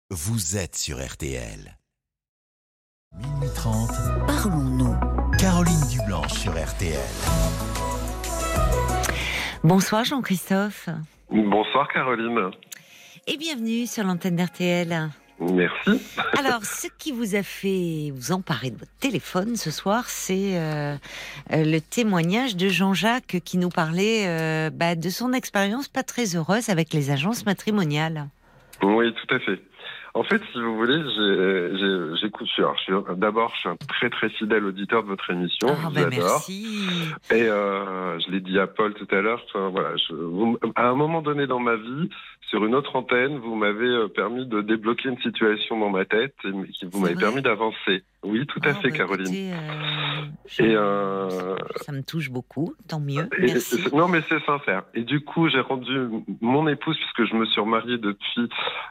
Vous êtes sur RTL. Minuit 30. Parlons-nous. Caroline Dublanche sur RTL. Bonsoir Jean-Christophe. Bonsoir Caroline. Et bienvenue sur l'antenne d'RTL. Merci. Alors, ce qui vous a fait vous emparer de votre téléphone ce soir, c'est le témoignage de Jean-Jacques qui nous parlait de son expérience pas très heureuse avec les agences matrimoniales. Oui, tout à fait. En fait, si vous voulez, j'écoute. D'abord, je suis un très très fidèle auditeur de votre émission. Je vous adore. Merci. Et je l'ai dit à Paul tout à l'heure. Voilà, à un moment donné dans ma vie, sur une autre antenne, vous m'avez permis de débloquer une situation dans ma tête et vous m'avez permis d'avancer. Oui, tout à fait, Caroline. Écoutez, ça me touche beaucoup, tant mieux. Merci. Non, mais c'est sincère. Et du coup, j'ai rendu mon épouse, puisque je me suis remarié depuis,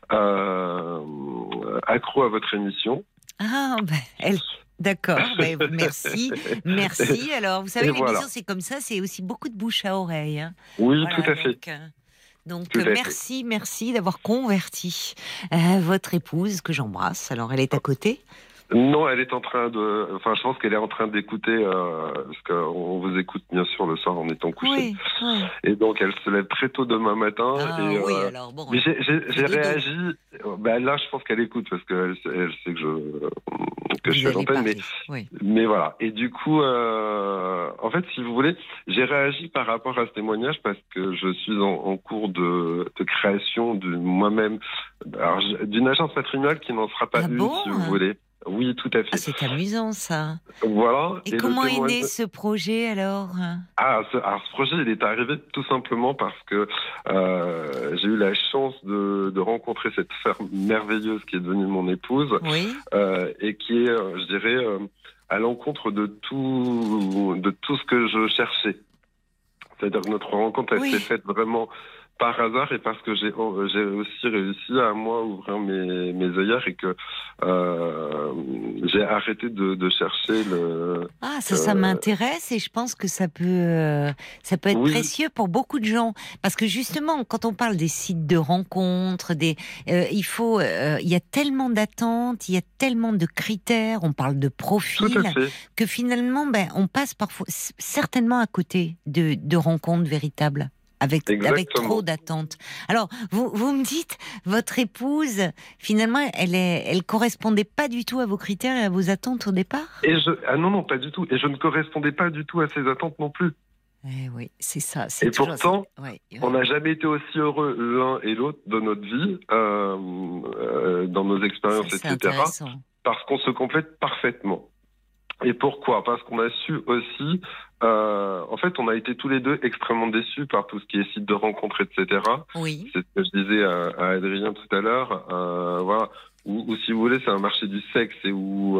accro à votre émission. Ah, d'accord, merci. Merci. Alors, vous savez, l'émission, c'est comme ça, c'est aussi beaucoup de bouche à oreille. Hein. Oui, voilà, tout à fait. Donc merci d'avoir converti votre épouse, que j'embrasse. Alors, elle est à côté ? Non, elle est en train de... Enfin, je pense qu'elle est en train d'écouter, parce qu'on vous écoute bien sûr le soir en étant couché. Oui. Et donc, elle se lève très tôt demain matin. Alors bon... Mais j'ai réagi... là, je pense qu'elle écoute, parce qu'elle sait que je suis à l'antenne. Mais voilà. Et du coup, en fait, si vous voulez, j'ai réagi par rapport à ce témoignage, parce que je suis en cours de création de moi-même, d'une agence matrimoniale qui n'en sera pas une, si vous voulez. Oui, tout à fait. Ah, c'est amusant, ça. Voilà. Et comment est né ce projet, alors ? Ce projet, il est arrivé tout simplement parce que j'ai eu la chance de rencontrer cette femme merveilleuse qui est devenue mon épouse, et qui est, je dirais, à l'encontre de tout ce que je cherchais. C'est-à-dire que notre rencontre, elle s'est faite vraiment par hasard, et parce que j'ai aussi réussi à moi ouvrir mes œillères, et que j'ai arrêté de chercher le... Ça m'intéresse, et je pense que ça peut être précieux pour beaucoup de gens, parce que justement, quand on parle des sites de rencontres, il y a tellement d'attentes, il y a tellement de critères, on parle de profils, que finalement, on passe parfois certainement à côté de rencontres véritables. Avec trop d'attentes. Alors, vous me dites, votre épouse, finalement, elle correspondait pas du tout à vos critères et à vos attentes au départ ? Non, pas du tout. Et je ne correspondais pas du tout à ses attentes non plus. Oui, c'est ça. Et pourtant, on n'a jamais été aussi heureux l'un et l'autre de notre vie, dans nos expériences, etc. Parce qu'on se complète parfaitement. Et pourquoi ? Parce qu'on a su aussi... en fait, on a été tous les deux extrêmement déçus par tout ce qui est site de rencontres, etc. Oui. C'est ce que je disais à Adrien tout à l'heure. Voilà. Ou si vous voulez, c'est un marché du sexe, et où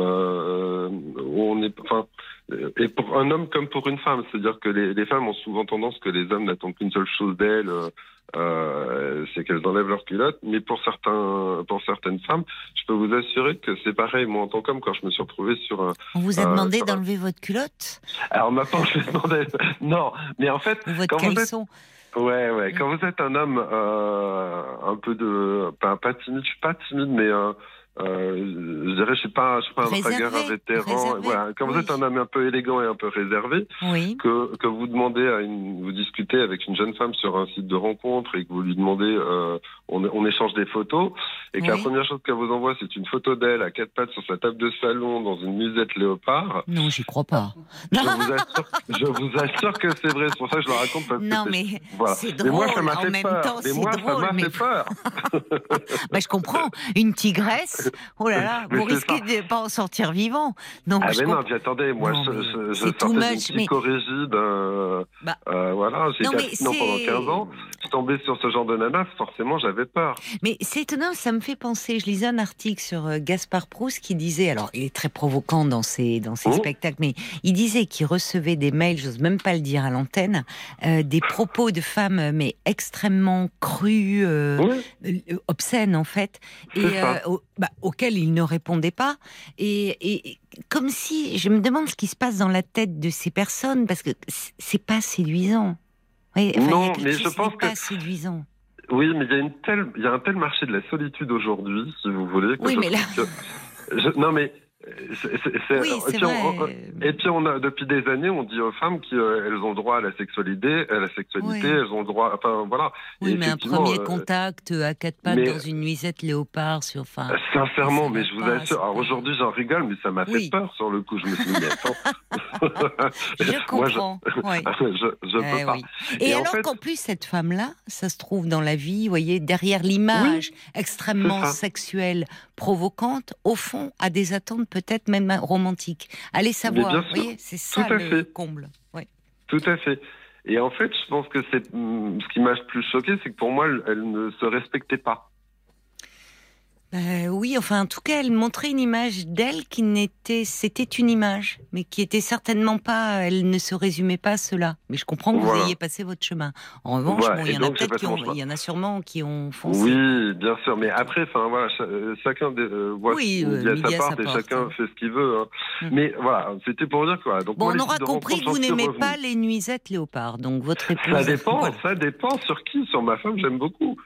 on est... Enfin, et pour un homme comme pour une femme. C'est-à-dire que les femmes ont souvent tendance que les hommes n'attendent qu'une seule chose d'elles, c'est qu'elles enlèvent leurs culottes. Mais pour certaines femmes, je peux vous assurer que c'est pareil. Moi, en tant qu'homme, quand je me suis retrouvé sur un... On vous a demandé d'enlever votre culotte ? Alors maintenant, je vais demander... Non, mais en fait... Ou votre caleçon ? Ouais. Quand vous êtes un homme un peu pas timide, je suis pas timide, mais je dirais, je suis pas un dragueur, un vétéran. Voilà. Quand vous êtes un homme un peu élégant et un peu réservé, que vous demandez vous discutez avec une jeune femme sur un site de rencontre, et que vous lui demandez, on échange des photos, et que la première chose qu'elle vous envoie, c'est une photo d'elle à 4 pattes sur sa table de salon dans une musette léopard. Non, j'y crois pas. Je vous assure que c'est vrai. C'est pour ça que je le raconte. Parce que c'est drôle. Mais moi, ça m'a en fait même peur. temps, c'est drôle. Ça m'a fait peur. Je comprends. Une tigresse. Oh là là, vous risquez de ne pas en sortir vivant. Donc, non, puis attendez, moi, je sortais d'une psychorigide. Voilà, j'ai été abstinent pendant 15 ans. Je tombais sur ce genre de nana, forcément, j'avais peur. Mais c'est étonnant, ça me fait penser. Je lisais un article sur Gaspard Proust qui disait, alors il est très provoquant dans ses spectacles, mais il disait qu'il recevait des mails, j'ose même pas le dire à l'antenne, des propos de femmes, mais extrêmement crus, obscènes en fait, et auxquels il ne répondait pas. Et comme si, je me demande ce qui se passe dans la tête de ces personnes, parce que c'est pas séduisant. Non, mais je pense que... c'est pas séduisant. Oui, mais il y a un tel marché de la solitude aujourd'hui, si vous voulez. Oui, mais là... Non, mais... Oui, c'est vrai. Et puis depuis des années, on dit aux femmes qu'elles ont droit à la sexualité, Oui. elles ont droit, enfin voilà. Oui, mais un premier contact à quatre pattes dans une nuisette léopard sincèrement, mais je vous assure, alors aujourd'hui j'en rigole, mais ça m'a fait peur sur le coup. Je me suis dit, mais attends. Je comprends. Moi, je peux pas. Oui. Et alors qu'en plus cette femme-là, ça se trouve dans la vie, vous voyez, derrière l'image extrêmement sexuelle, provocante, au fond, a des attentes peut-être même romantiques. Allez savoir, vous voyez, c'est ça le comble. Oui. Tout à fait. Et en fait, je pense que ce qui m'a le plus choqué, c'est que pour moi, elle ne se respectait pas. Oui, enfin, en tout cas, elle montrait une image d'elle c'était une image, mais qui était certainement pas, elle ne se résumait pas à cela. Mais je comprends que vous ayez passé votre chemin. En revanche, il y en a peut-être il y en a sûrement qui ont foncé. Oui, bien sûr, mais après, enfin voilà, chacun voit midi à sa part et chacun fait ce qu'il veut. Hein. Mais voilà, c'était pour dire quoi. Donc, on aura compris que vous n'aimez pas les nuisettes léopards, donc votre épouse. Ça dépend sur qui. Sur ma femme, j'aime beaucoup.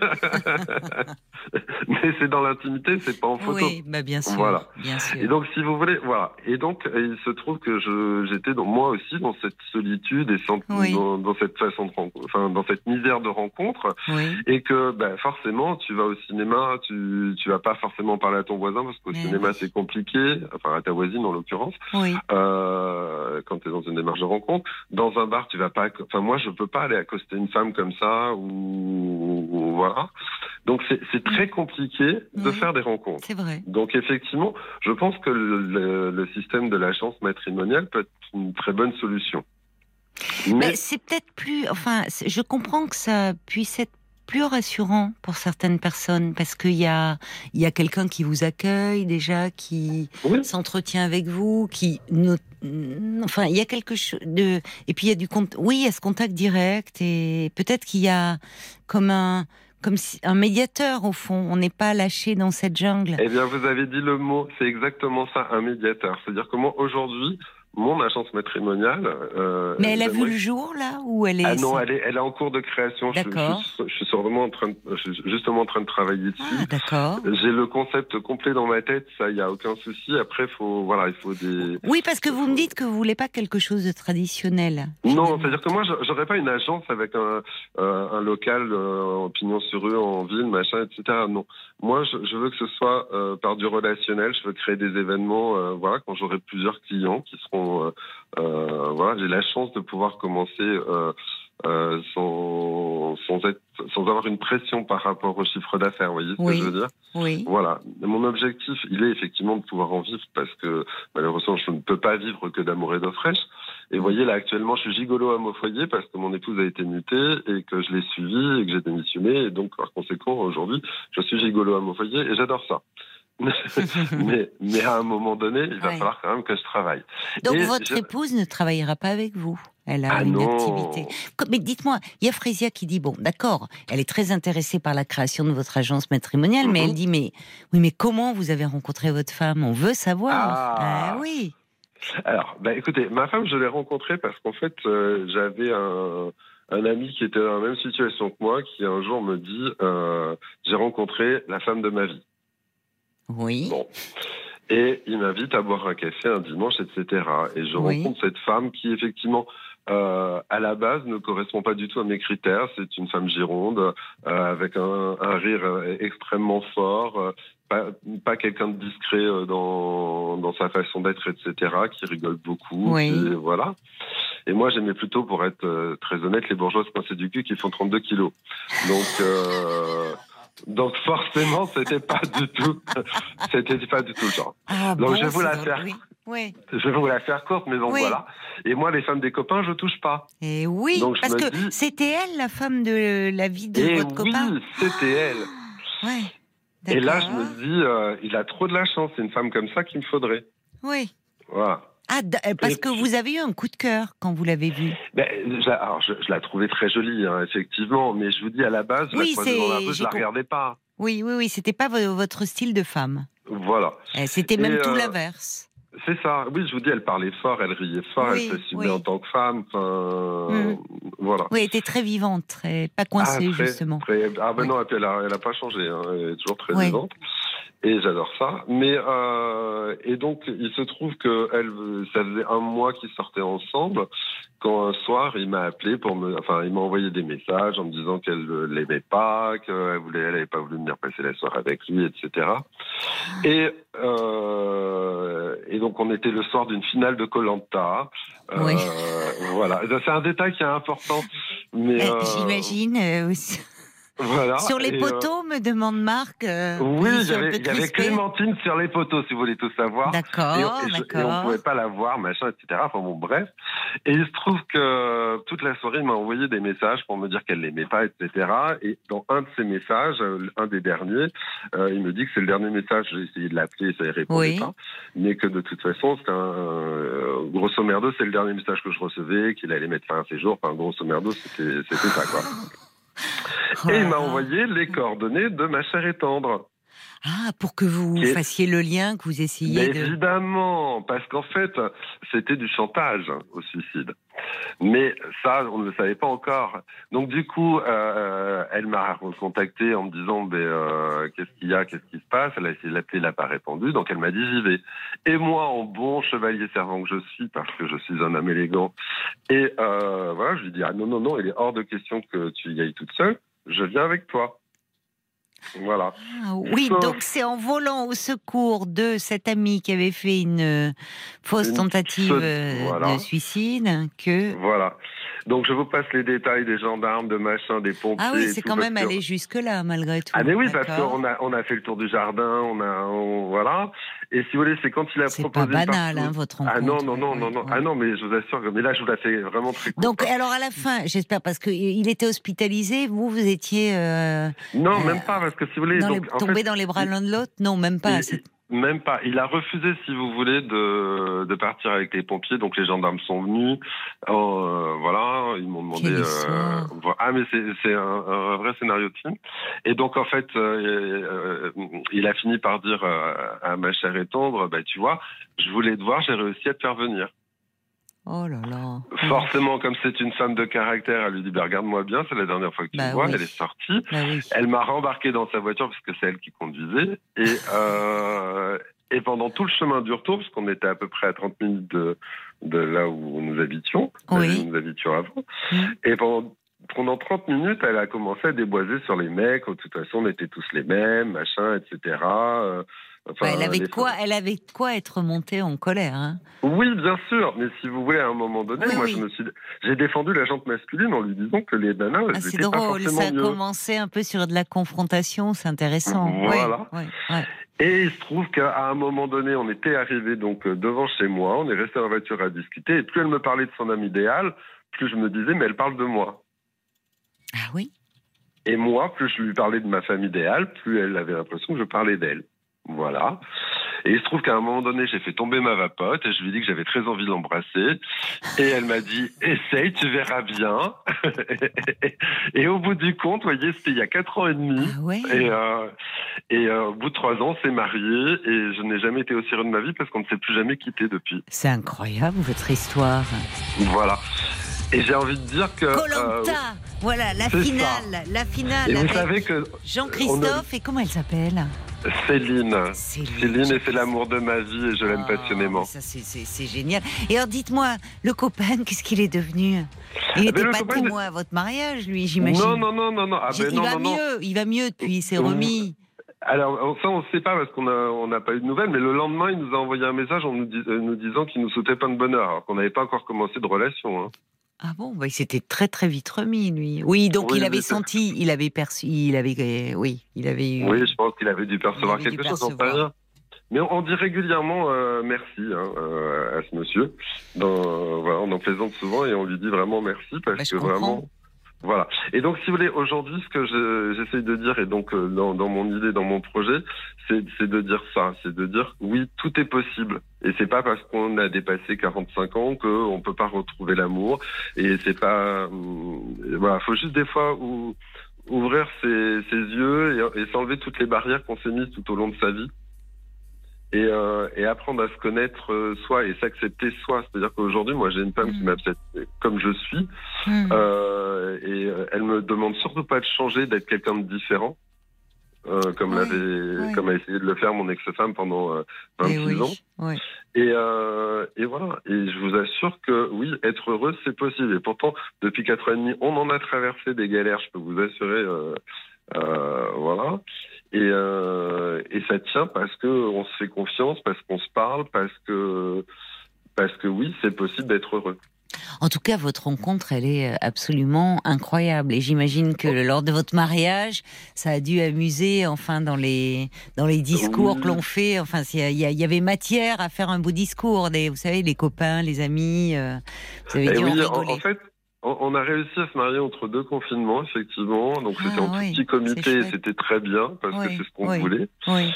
Mais c'est dans l'intimité, c'est pas en photo. Oui, bien sûr. Voilà. Bien sûr. Et donc, si vous voulez, voilà. Et donc, il se trouve que j'étais moi aussi dans cette solitude et dans cette façon de dans cette misère de rencontre. Oui. Et que, forcément, tu vas au cinéma, tu vas pas forcément parler à ton voisin parce qu'au cinéma c'est compliqué, enfin à ta voisine en l'occurrence. Oui. Quand tu es dans une démarche de rencontre, dans un bar, tu vas pas. Enfin, moi, je peux pas aller accoster une femme comme ça ou voilà. Donc c'est très compliqué de faire des rencontres. C'est vrai. Donc effectivement, je pense que le système de la chance matrimoniale peut être une très bonne solution. Mais c'est peut-être plus... Enfin, je comprends que ça puisse être plus rassurant pour certaines personnes parce qu'il y a quelqu'un qui vous accueille déjà, qui s'entretient avec vous, enfin, il y a quelque chose de... Et puis il y a il y a ce contact direct et peut-être qu'il y a comme un médiateur au fond. On n'est pas lâché dans cette jungle. Eh bien, vous avez dit le mot. C'est exactement ça, un médiateur. C'est-à-dire que moi, aujourd'hui, mon agence matrimoniale... Mais elle a vu le jour, là, ou elle est... Ah non, elle est en cours de création. D'accord. Je suis justement en train de travailler dessus. Ah, d'accord. J'ai le concept complet dans ma tête, ça, il n'y a aucun souci. Après, il faut des... Oui, parce que vous me dites que vous voulez pas quelque chose de traditionnel. Finalement. Non, c'est-à-dire que moi, j'aurais pas une agence avec un local en pignon sur rue, en ville, machin, etc. Non. Moi, je veux que ce soit par du relationnel. Je veux créer des événements, quand j'aurai plusieurs clients qui seront... j'ai la chance de pouvoir commencer sans avoir une pression par rapport au chiffre d'affaires, vous voyez ce que je veux dire ? Oui. Voilà. Mon objectif, il est effectivement de pouvoir en vivre parce que malheureusement, je ne peux pas vivre que d'amour et d'eau fraîche. Et vous voyez, là, actuellement, je suis gigolo à mon foyer parce que mon épouse a été mutée et que je l'ai suivie et que j'ai démissionné. Et donc, par conséquent, aujourd'hui, je suis gigolo à mon foyer et j'adore ça. mais à un moment donné, il va falloir quand même que je travaille. Donc votre épouse ne travaillera pas avec vous. Elle a une activité. Mais dites-moi, il y a Frésia qui dit, bon, d'accord, elle est très intéressée par la création de votre agence matrimoniale, mais elle dit, mais comment vous avez rencontré votre femme ? On veut savoir. Ah oui. Alors, écoutez, ma femme, je l'ai rencontrée parce qu'en fait, j'avais un ami qui était dans la même situation que moi, qui un jour me dit, j'ai rencontré la femme de ma vie. Oui. Bon. Et il m'invite à boire un café un dimanche, etc. Et je rencontre cette femme qui, effectivement, à la base, ne correspond pas du tout à mes critères. C'est une femme gironde, avec un rire extrêmement fort, pas quelqu'un de discret dans sa façon d'être, etc., qui rigole beaucoup. Oui. Et voilà. Et moi, j'aimais plutôt, pour être très honnête, les bourgeoises coincées du cul qui font 32 kilos. Donc forcément, c'était pas du tout le genre. Donc je vais vous la faire. Oui. Je vais vous la faire courte, mais donc voilà. Et moi, les femmes des copains, je touche pas. Et oui, donc, parce que c'était elle, la femme de la vie de votre copain. Oui, c'était elle. Ouais. Et là, je me dis, il a trop de la chance. C'est une femme comme ça qu'il me faudrait. Oui. Voilà. Ah, parce que vous avez eu un coup de cœur quand vous l'avez vue. Alors, je la trouvais très jolie, hein, effectivement, mais je vous dis, à la base, je la croisais dans la rue, je la regardais pas. Oui, c'était pas votre style de femme. Voilà. C'était même tout l'inverse. c'est ça. Oui, je vous dis, elle parlait fort, elle riait fort, elle s'assumait en tant que femme. Voilà. Oui, elle était très vivante, pas coincée, justement. Non, elle a pas changé. Hein. Elle est toujours très vivante. Et j'adore ça. Mais et donc, il se trouve que ça faisait un mois qu'ils sortaient ensemble. Quand un soir, il m'a appelé il m'a envoyé des messages en me disant qu'elle l'aimait pas, elle avait pas voulu venir passer la soirée avec lui, etc. Et donc, on était le soir d'une finale de Koh-Lanta. Voilà. C'est un détail qui est important. Mais j'imagine aussi. Voilà. Sur les poteaux, me demande Marc. Oui, il y avait Clémentine sur les poteaux, si vous voulez tout savoir. D'accord. Et on ne pouvait pas la voir, machin, etc. Enfin bon, bref. Et il se trouve que toute la soirée, il m'a envoyé des messages pour me dire qu'elle l'aimait pas, etc. Et dans un de ces messages, un des derniers, il me dit que c'est le dernier message. J'ai essayé de l'appeler, ça ne répondait pas. Mais que de toute façon, grosso merdo, c'est le dernier message que je recevais, qu'il allait mettre fin à ses jours. Enfin, grosso merdo, c'était ça, quoi. Et il m'a envoyé les coordonnées de ma chère et tendre. Ah, pour que vous fassiez le lien, que vous essayiez Évidemment, parce qu'en fait, c'était du chantage au suicide. Mais ça, on ne le savait pas encore. Donc du coup, elle m'a recontacté en me disant qu'est-ce qu'il y a, qu'est-ce qui se passe. Elle a essayé de l'appeler, elle n'a pas répondu, donc elle m'a dit j'y vais. Et moi, en bon chevalier servant que je suis, parce que je suis un homme élégant, et voilà, je lui dis non, il est hors de question que tu y ailles toute seule. Je viens avec toi. Voilà. Ah, oui, donc c'est en volant au secours de cette amie qui avait fait une fausse tentative de suicide que... Voilà. Donc je vous passe les détails des gendarmes, de machin, des pompiers... Ah oui, c'est quand même allé jusque-là, malgré tout. Ah mais oui, parce qu'on a fait le tour du jardin, voilà. Et si vous voulez, c'est quand il a proposé... C'est pas banal, votre rencontre. Ah non. Ah non, mais je vous assure, mais là, je vous la fais vraiment très courte. Donc, alors à la fin, j'espère, parce qu'il était hospitalisé, vous étiez... Non, même pas, parce que si vous voulez... Tombé dans les bras l'un de l'autre? Non, même pas. Même pas. Il a refusé, si vous voulez, de partir avec les pompiers. Donc les gendarmes sont venus. Voilà, ils m'ont demandé. Mais c'est un vrai scénario de film. Et donc en fait, il a fini par dire à ma chère et tendre, tu vois, je voulais te voir, j'ai réussi à te faire venir. Oh là là. Forcément, comme c'est une femme de caractère, elle lui dit regarde-moi bien, c'est la dernière fois que tu me vois. Elle est sortie. Elle m'a rembarqué dans sa voiture parce que c'est elle qui conduisait. Et pendant tout le chemin du retour, parce qu'on était à peu près à 30 minutes de là où nous habitions, nous habitions avant, et pendant 30 minutes, elle a commencé à déboiser sur les mecs. De toute façon, on était tous les mêmes, machin, etc. Elle avait de quoi être montée en colère. Hein. Oui, bien sûr. Mais si vous voulez, à un moment donné, j'ai défendu la jante masculine en lui disant que les nanas, elles c'est étaient drôle, pas forcément ça a mieux. commencé un peu sur de la confrontation, c'est intéressant. Voilà. Et il se trouve qu'à un moment donné, on était arrivé donc devant chez moi, on est resté en voiture à discuter, et plus elle me parlait de son homme idéal, plus je me disais, mais elle parle de moi. Ah oui. Et moi, plus je lui parlais de ma femme idéale, plus elle avait l'impression que je parlais d'elle. Voilà. Et il se trouve qu'à un moment donné, j'ai fait tomber ma vapote et je lui ai dit que j'avais très envie de l'embrasser. Et elle m'a dit, essaye, tu verras bien. Et au bout du compte, vous voyez, c'était il y a 4 ans et demi. Ah ouais. Et au bout de 3 ans, on s'est mariés et je n'ai jamais été aussi heureux de ma vie parce qu'on ne s'est plus jamais quitté depuis. C'est incroyable, votre histoire. Voilà. Et j'ai envie de dire que... Koh-Lanta, voilà, la finale. Et vous savez que... Jean-Christophe, et comment elle s'appelle ? Céline, et c'est l'amour de ma vie et je l'aime passionnément. Ça, c'est génial. Et alors, dites-moi, le copain, qu'est-ce qu'il est devenu ? Il n'était pas témoin à votre mariage, lui, j'imagine. Non. Il va mieux depuis, il s'est remis. Alors, ça, on ne sait pas parce qu'on n'a pas eu de nouvelles, mais le lendemain, il nous a envoyé un message en nous disant qu'il nous souhaitait plein de bonheur, alors qu'on n'avait pas encore commencé de relation. Hein. Ah bon, il s'était très très vite remis, lui. Oui, donc il avait senti, il avait perçu, il avait eu... Oui, je pense qu'il avait dû percevoir quelque chose, en pas. Mais on dit régulièrement merci à ce monsieur. On en plaisante souvent et on lui dit vraiment merci parce que vraiment... Voilà. Et donc, si vous voulez, aujourd'hui, ce que j'essaye de dire, et donc dans mon idée, dans mon projet, c'est de dire ça, c'est de dire oui, tout est possible. Et c'est pas parce qu'on a dépassé 45 ans qu'on peut pas retrouver l'amour. Et c'est pas, voilà, faut juste des fois ouvrir ses yeux et s'enlever toutes les barrières qu'on s'est mises tout au long de sa vie. et apprendre à se connaître soi et s'accepter soi. C'est-à-dire qu'aujourd'hui, moi, j'ai une femme qui m'accepte comme je suis, et elle me demande surtout pas de changer, d'être quelqu'un de différent, comme a essayé de le faire mon ex-femme pendant 26 ans. Oui. Et voilà. Et je vous assure que oui, être heureuse, c'est possible. Et pourtant, depuis 4 ans et demi, on en a traversé des galères, je peux vous assurer. Voilà. Et ça tient parce que on se fait confiance, parce qu'on se parle, parce que oui, c'est possible d'être heureux. En tout cas, votre rencontre, elle est absolument incroyable. Et j'imagine que lors de votre mariage, ça a dû amuser, enfin, dans les discours que l'on fait. Enfin, il y avait matière à faire un beau discours. Vous savez, les copains, les amis, vous avez dû en rigoler. En fait, on a réussi à se marier entre 2 confinements, effectivement. Donc, c'était en tout petit comité et c'était très bien parce que c'est ce qu'on voulait. Oui.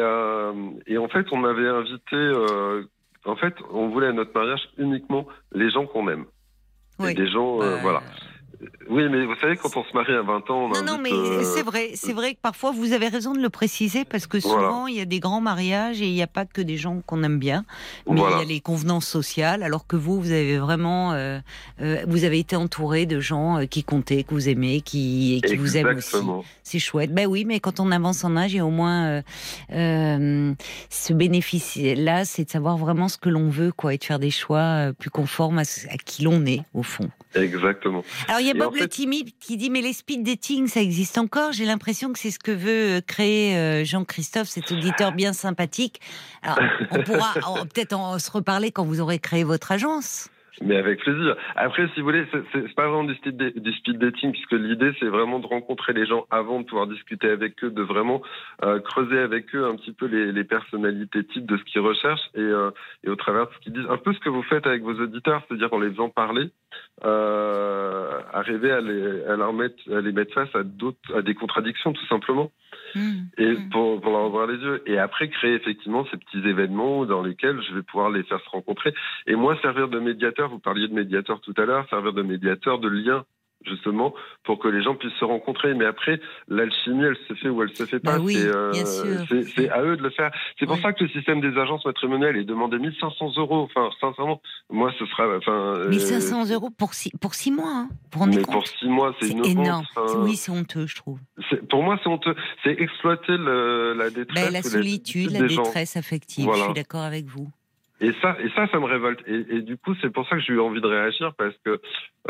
Et en fait, on avait invité... En fait, on voulait à notre mariage uniquement les gens qu'on aime. Et des gens, voilà. Oui, mais vous savez, quand on se marie à 20 ans, on invite... Non, mais c'est vrai que parfois, vous avez raison de le préciser, parce que souvent, il y a des grands mariages et il n'y a pas que des gens qu'on aime bien, mais il y a les convenances sociales, alors que vous avez vraiment... vous avez été entouré de gens qui comptaient, que vous aimez, qui vous aiment aussi. C'est chouette. Ben oui, mais quand on avance en âge, il y a au moins ce bénéfice-là, c'est de savoir vraiment ce que l'on veut, quoi, et de faire des choix plus conformes à qui l'on est, au fond. Exactement. Alors, il y a Bob le timide qui dit, mais les speed dating, ça existe encore? J'ai l'impression que c'est ce que veut créer Jean-Christophe, cet auditeur bien sympathique. Alors, on pourra peut-être se reparler quand vous aurez créé votre agence. Mais avec plaisir. Après, si vous voulez, c'est pas vraiment du speed dating, puisque l'idée, c'est vraiment de rencontrer les gens avant de pouvoir discuter avec eux, de vraiment creuser avec eux un petit peu les personnalités types de ce qu'ils recherchent et au travers de ce qu'ils disent. Un peu ce que vous faites avec vos auditeurs, c'est-à-dire en les faisant parler, arriver à les mettre face à des contradictions, tout simplement. Et pour leur ouvrir les yeux. Et après, créer effectivement ces petits événements dans lesquels je vais pouvoir les faire se rencontrer. Et moi, servir de médiateur, vous parliez de médiateur tout à l'heure, servir de médiateur, de lien, justement, pour que les gens puissent se rencontrer. Mais après, l'alchimie, elle se fait ou elle se fait pas. C'est à eux de le faire. C'est pour ça que le système des agences matrimoniales est demandé 1 500 €. Enfin, sincèrement, moi, ce sera... 1 500 € pour 6 mois, hein. Pour 6 mois, c'est une énorme. Oui, c'est honteux, je trouve. Pour moi, c'est honteux. C'est exploiter la détresse. La solitude, la détresse affective. Voilà. Je suis d'accord avec vous. Et ça me révolte. Et du coup, c'est pour ça que j'ai eu envie de réagir, parce que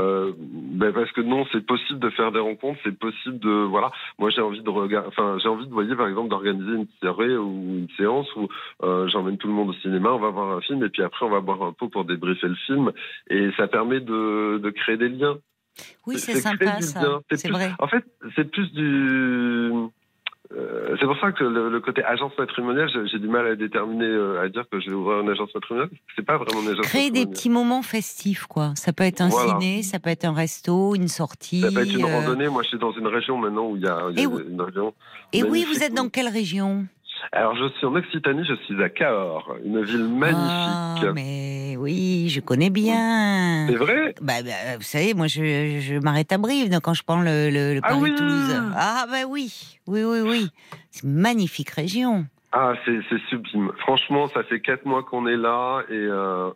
non, c'est possible de faire des rencontres, c'est possible de, voilà. Moi, j'ai envie de voyez, par exemple, d'organiser une soirée ou une séance où j'emmène tout le monde au cinéma, on va voir un film, et puis après, on va boire un pot pour débriefer le film, et ça permet de créer des liens. Oui, c'est sympa, ça. C'est vrai. En fait, c'est plus du... c'est pour ça que le côté agence matrimoniale, j'ai du mal à déterminer, à dire que je vais ouvrir une agence matrimoniale. C'est pas vraiment une agence matrimoniale. Créer des petits moments festifs, quoi. Ça peut être un ciné, ça peut être un resto, une sortie. Ça peut être une randonnée. Moi, je suis dans une région maintenant où il y a une région. Et oui, vous êtes dans quelle région? Alors, je suis en Occitanie, je suis à Cahors, une ville magnifique. Ah, mais oui, je connais bien. C'est vrai? Vous savez, moi, je m'arrête à Brive quand je prends le Paris-Toulouse. Ah, oui. C'est une magnifique région. Ah, c'est sublime. Franchement, ça fait 4 mois qu'on est là et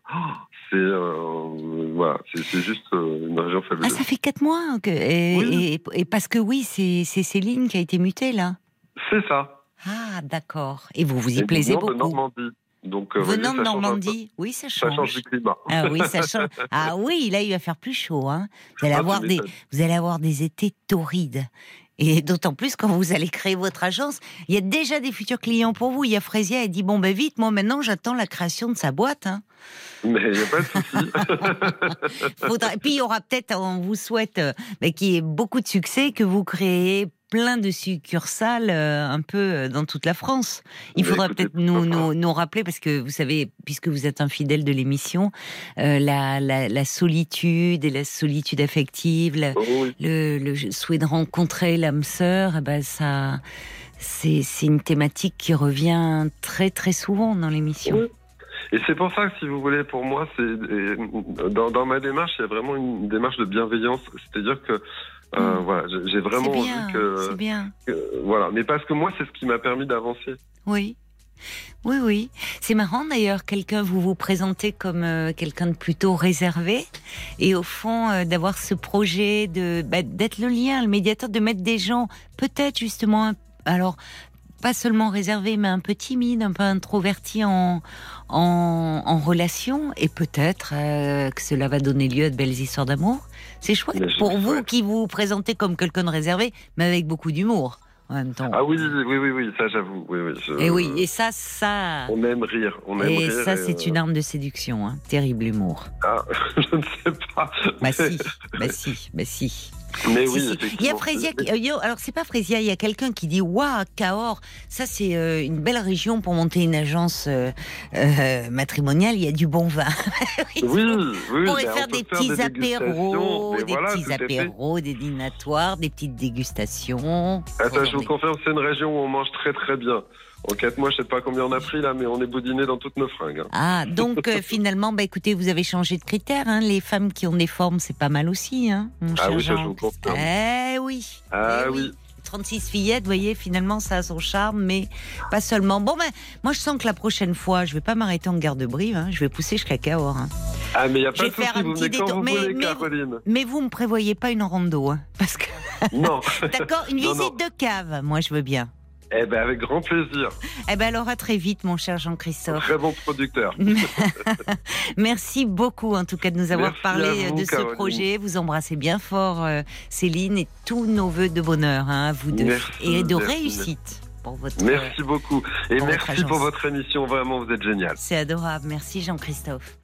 c'est juste une région fabuleuse. Ah, ça fait 4 mois et parce que oui, c'est Céline qui a été mutée, là. C'est ça. Ah, d'accord. Et vous y plaisez beaucoup. De Normandie. Donc, venant de Normandie, oui, ça change. Ça change du climat. Ah oui, ça change. Ah oui, là, il va faire plus chaud. Hein. Vous allez avoir des étés torrides. Et d'autant plus quand vous allez créer votre agence, il y a déjà des futurs clients pour vous. Il y a Frésia, elle dit vite, moi maintenant j'attends la création de sa boîte. Hein. Mais il n'y a pas de souci. Et puis il y aura peut-être, on vous souhaite qu'il y ait beaucoup de succès, que vous créez plein de succursales un peu dans toute la France. Il faudra peut-être nous rappeler, parce que vous savez, puisque vous êtes un fidèle de l'émission, la solitude et la solitude affective, le souhait de rencontrer l'âme sœur, ça, c'est une thématique qui revient très très souvent dans l'émission. Oui. Et c'est pour ça que, si vous voulez, pour moi, dans ma démarche, il y a vraiment une démarche de bienveillance. C'est-à-dire que j'ai vraiment envie que... C'est bien. Voilà. Mais parce que moi, c'est ce qui m'a permis d'avancer. Oui. Oui, oui. C'est marrant d'ailleurs, vous vous présentez comme quelqu'un de plutôt réservé et au fond d'avoir ce projet d'être le lien, le médiateur, de mettre des gens peut-être justement, alors pas seulement réservés mais un peu timides, un peu introvertis en relation, et peut-être que cela va donner lieu à de belles histoires d'amour. C'est chouette pour vous qui vous présentez comme quelqu'un de réservé mais avec beaucoup d'humour. En même temps. Ah oui, ça j'avoue. Et ça. On aime rire. Et ça, c'est une arme de séduction, hein. Terrible humour. Ah, je ne sais pas. Bah si. Mais oui, il y a Frésia alors c'est pas Frésia, il y a quelqu'un qui dit waouh, Cahors, ça c'est une belle région pour monter une agence matrimoniale, il y a du bon vin. oui, on pourrait faire des petits apéros, des dînatoires, des petites dégustations. Attends, je vous confirme, c'est une région où on mange très très bien. En 4 mois, je sais pas combien on a pris là, mais on est boudiné dans toutes nos fringues. Ah, donc finalement, écoutez, vous avez changé de critères, hein. Les femmes qui ont des formes, c'est pas mal aussi, hein, mon cher oui, Jean. ça je vous confirme. Oui. Oui. 36 fillettes, vous voyez, finalement, ça a son charme, mais pas seulement. Bon, moi, je sens que la prochaine fois, je vais pas m'arrêter en gare de Brive, hein, je vais pousser jusqu'à Cahors. Hein. Ah, mais il n'y a pas de souci, vous venez quand vous voulez, Caroline. Mais vous me prévoyez pas une rando, hein, parce que... Non. D'accord, une visite de cave, moi, je veux bien. Eh ben, avec grand plaisir. Eh ben, alors, à très vite, mon cher Jean-Christophe. Très bon producteur. Merci beaucoup, en tout cas, de nous avoir parlé de ce projet. Vous embrassez bien fort, Céline, et tous nos vœux de bonheur, hein, à vous deux. Et de réussite. Pour votre, merci beaucoup. Et merci pour votre émission. Vraiment, vous êtes génial. C'est adorable. Merci, Jean-Christophe.